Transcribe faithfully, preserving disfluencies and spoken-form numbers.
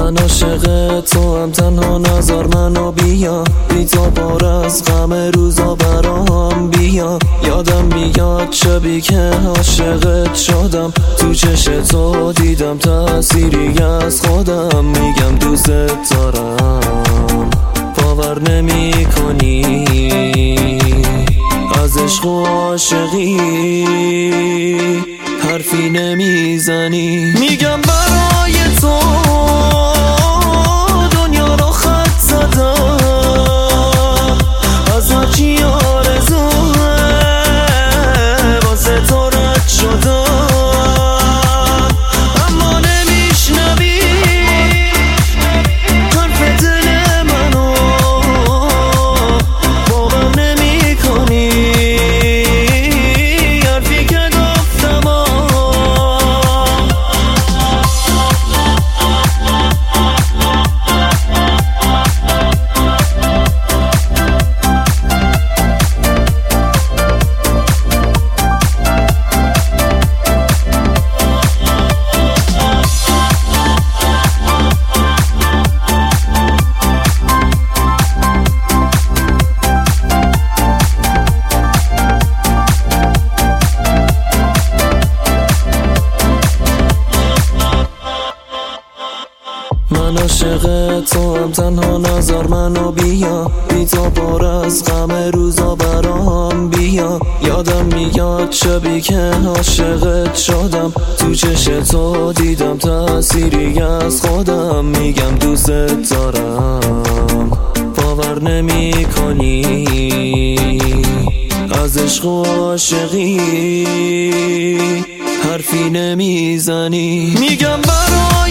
من عاشق تو هم، تنها نظر منو بیا، بی تو پر از غم روزا برام بیا. یادم میاد شبی که عاشقت شدم، تو چش تو دیدم تأثیری از خودم. میگم دوست دارم، باور نمی کنی از عشق و عاشقی حرفی نمیزنی. میگم برای تو دنیا رو خط زدم، از هرچی آرزوه واسه تو رد شدم، اما نمیشنوی حرف دل منو، باور نمی کنی حرفی که گفتم. من عاشق تو هم، تنها نظر منو بیا، بی تو پر از غم روزا برام بیا. یادم میاد شبی که عاشقت شدم، تو چش تو دیدم تأثیری از خودم. میگم دوست دارم، باور نمی کنی از عشق و عاشقی حرفی نمیزنی. میگم برای